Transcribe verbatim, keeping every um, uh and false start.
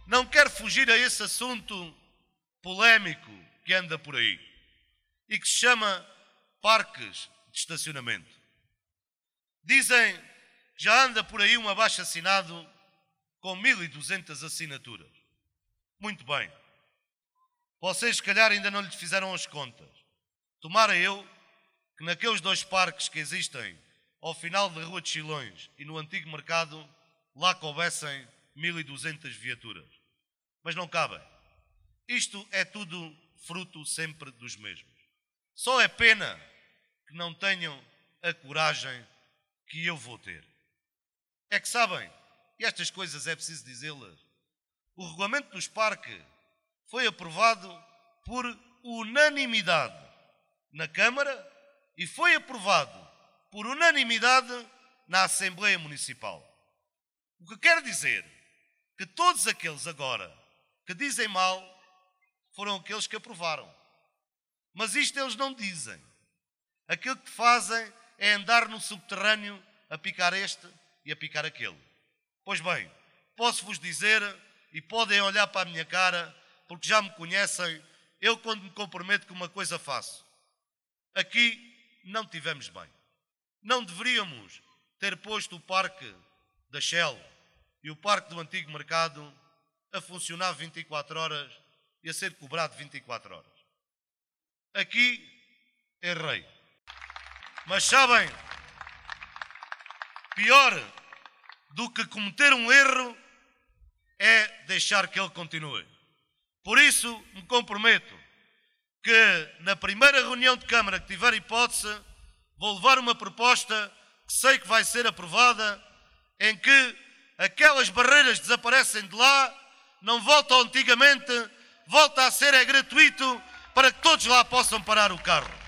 não quero fugir a esse assunto polémico que anda por aí e que se chama parques de estacionamento. Dizem que já anda por aí um abaixo-assinado com mil e duzentas assinaturas. Muito bem. Vocês, se calhar, ainda não lhe fizeram as contas. Tomara eu que naqueles dois parques que existem ao final da Rua de Chilões e no antigo mercado, lá coubessem mil e duzentas viaturas. Mas não cabem. Isto é tudo fruto sempre dos mesmos. Só é pena que não tenham a coragem que eu vou ter. É que sabem, e estas coisas é preciso dizê-las, o regulamento dos parques foi aprovado por unanimidade na Câmara e foi aprovado por unanimidade na Assembleia Municipal. O que quer dizer que todos aqueles agora que dizem mal foram aqueles que aprovaram. Mas isto eles não dizem. Aquilo que fazem é andar no subterrâneo a picar este e a picar aquele. Pois bem, posso-vos dizer, e podem olhar para a minha cara, porque já me conhecem, eu quando me comprometo com uma coisa faço. Aqui não tivemos bem. Não deveríamos ter posto o parque da Shell e o parque do antigo mercado a funcionar vinte e quatro horas e a ser cobrado vinte e quatro horas. Aqui errei. Mas sabem, pior do que cometer um erro é deixar que ele continue. Por isso me comprometo que na primeira reunião de Câmara que tiver hipótese, vou levar uma proposta que sei que vai ser aprovada, em que aquelas barreiras desaparecem de lá, não volta ao antigamente, volta a ser é gratuito para que todos lá possam parar o carro.